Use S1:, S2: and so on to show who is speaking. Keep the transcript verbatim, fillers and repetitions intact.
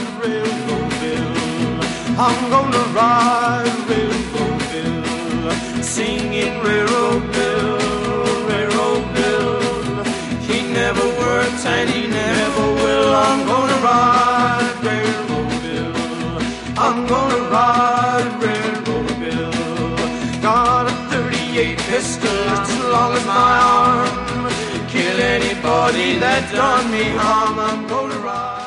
S1: Railroad Bill. I'm gonna ride Railroad Bill, singing Railroad Bill, Railroad Bill. He never works and he never will. I'm gonna ride Railroad Bill. I'm gonna ride Railroad Bill. Got a thirty-eight pistol as long as my arm. Kill anybody that done me harm. I'm gonna ride.